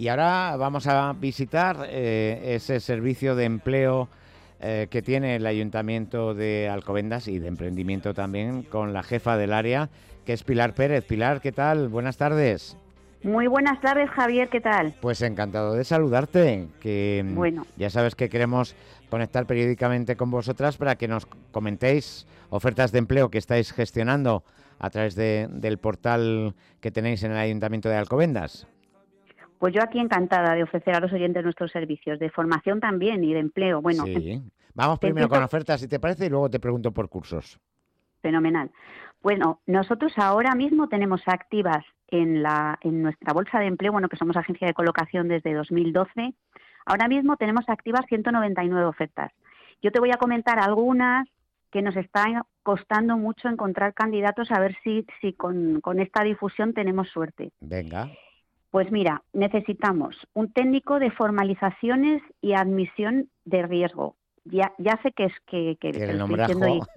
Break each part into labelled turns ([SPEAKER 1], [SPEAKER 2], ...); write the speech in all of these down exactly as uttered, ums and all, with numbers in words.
[SPEAKER 1] Y ahora vamos a visitar eh, ese servicio de empleo eh, que tiene el Ayuntamiento de Alcobendas y de emprendimiento también, con la jefa del área, que es Pilar Pérez. Pilar, ¿qué tal? Buenas tardes.
[SPEAKER 2] Muy buenas tardes, Javier, ¿qué tal?
[SPEAKER 1] Pues encantado de saludarte, que
[SPEAKER 2] bueno.
[SPEAKER 1] ya sabes que queremos conectar periódicamente con vosotras para que nos comentéis ofertas de empleo que estáis gestionando a través de, del portal que tenéis en el Ayuntamiento de Alcobendas.
[SPEAKER 2] Pues yo aquí encantada de ofrecer a los oyentes nuestros servicios, de formación también y de empleo. Bueno,
[SPEAKER 1] sí. Vamos primero con ofertas, si te parece, y luego te pregunto por cursos.
[SPEAKER 2] Fenomenal. Bueno, nosotros ahora mismo tenemos activas en, la, en nuestra bolsa de empleo, bueno, que somos agencia de colocación desde dos mil doce, ahora mismo tenemos activas ciento noventa y nueve ofertas. Yo te voy a comentar algunas que nos está costando mucho encontrar candidatos, a ver si, si con, con esta difusión tenemos suerte.
[SPEAKER 1] Venga.
[SPEAKER 2] Pues mira, necesitamos un técnico de formalizaciones y admisión de riesgo. Ya, ya sé que es que, que,
[SPEAKER 1] que
[SPEAKER 2] que
[SPEAKER 1] el
[SPEAKER 2] lo estoy diciendo y...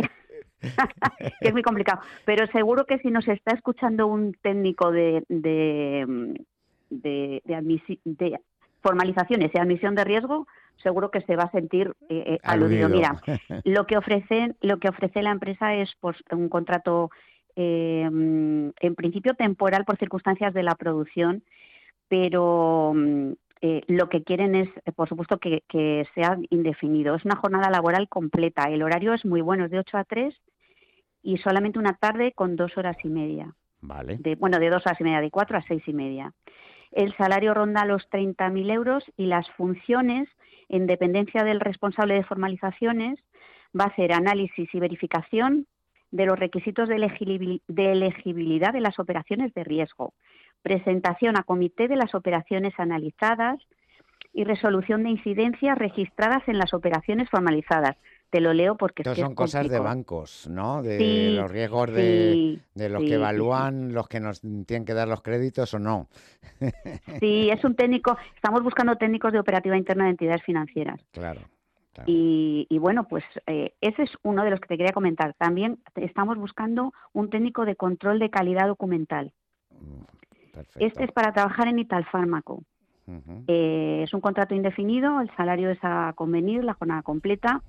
[SPEAKER 2] que es muy complicado, pero seguro que si nos está escuchando un técnico de, de, de, de, admisi- de formalizaciones y admisión de riesgo, seguro que se va a sentir eh, aludido.
[SPEAKER 1] aludido.
[SPEAKER 2] Mira, lo que ofrece, lo que ofrece la empresa es pues, un contrato eh, en principio temporal por circunstancias de la producción, pero eh, lo que quieren es, por supuesto, que, que sea indefinido. Es una jornada laboral completa. El horario es muy bueno, es de ocho a tres y solamente una tarde con dos horas y media.
[SPEAKER 1] Vale.
[SPEAKER 2] De, bueno, de dos horas y media, de cuatro a seis y media. El salario ronda los treinta mil euros y las funciones, en dependencia del responsable de formalizaciones, va a hacer análisis y verificación de los requisitos de, elegibil- de elegibilidad de las operaciones de riesgo, presentación a comité de las operaciones analizadas y resolución de incidencias registradas en las operaciones formalizadas. Te lo leo porque
[SPEAKER 1] Estos
[SPEAKER 2] es que
[SPEAKER 1] son
[SPEAKER 2] es
[SPEAKER 1] cosas
[SPEAKER 2] complicado.
[SPEAKER 1] de bancos, ¿no? De
[SPEAKER 2] sí,
[SPEAKER 1] los riesgos de,
[SPEAKER 2] sí,
[SPEAKER 1] de los
[SPEAKER 2] sí,
[SPEAKER 1] que evalúan,
[SPEAKER 2] sí, sí.
[SPEAKER 1] los que nos tienen que dar los créditos o no.
[SPEAKER 2] Sí, es un técnico, estamos buscando técnicos de operativa interna de entidades financieras.
[SPEAKER 1] Claro. claro.
[SPEAKER 2] Y, y bueno, pues eh, ese es uno de los que te quería comentar. También estamos buscando un técnico de control de calidad documental.
[SPEAKER 1] Perfecto.
[SPEAKER 2] Este es para trabajar en Italfármaco.
[SPEAKER 1] Uh-huh.
[SPEAKER 2] Eh, es un contrato indefinido, el salario es a convenir, la jornada completa.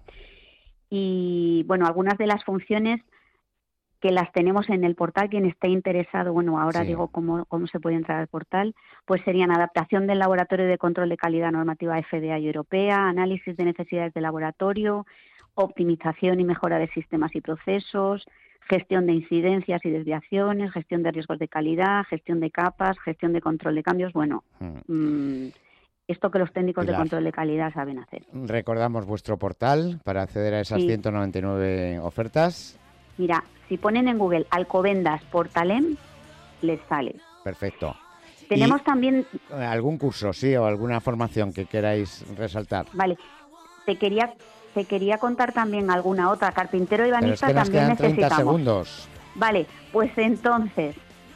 [SPEAKER 2] Y bueno, algunas de las funciones que las tenemos en el portal, quien esté interesado, bueno, ahora
[SPEAKER 1] Sí.
[SPEAKER 2] digo cómo, cómo se puede entrar al portal, pues serían adaptación del laboratorio de control de calidad normativa F D A y europea, análisis de necesidades de laboratorio, optimización y mejora de sistemas y procesos, gestión de incidencias y desviaciones, gestión de riesgos de calidad, gestión de capas, gestión de control de cambios, bueno... Hmm. Mmm, esto que los técnicos
[SPEAKER 1] Pilar,
[SPEAKER 2] de control de calidad saben hacer.
[SPEAKER 1] Recordamos vuestro portal para acceder a esas
[SPEAKER 2] sí.
[SPEAKER 1] ciento noventa y nueve ofertas.
[SPEAKER 2] Mira, si ponen en Google Alcobendas Portalem, les sale.
[SPEAKER 1] Perfecto.
[SPEAKER 2] Tenemos
[SPEAKER 1] ¿Y
[SPEAKER 2] también...
[SPEAKER 1] algún curso, sí, o alguna formación que queráis resaltar?
[SPEAKER 2] Vale, te quería, te quería contar también alguna otra. Carpintero y banista
[SPEAKER 1] Pero es que nos
[SPEAKER 2] también
[SPEAKER 1] quedan treinta
[SPEAKER 2] necesitamos.
[SPEAKER 1] segundos.
[SPEAKER 2] Vale, pues entonces,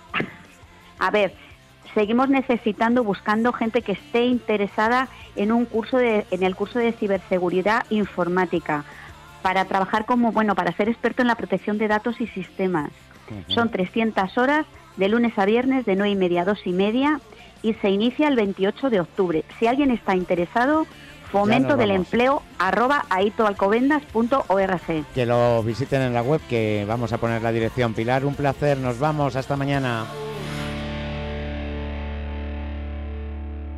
[SPEAKER 2] a ver... Seguimos necesitando, buscando gente que esté interesada en un curso de, en el curso de ciberseguridad informática, para trabajar como, bueno, para ser experto en la protección de datos y sistemas. Uh-huh. Son trescientas horas, de lunes a viernes, de nueve y media a dos y media, y se inicia el veintiocho de octubre. Si alguien está interesado, fomento del empleo arroba aitoalcobendas punto org.
[SPEAKER 1] Que lo visiten en la web, que vamos a poner la dirección. Pilar, un placer, nos vamos, hasta mañana.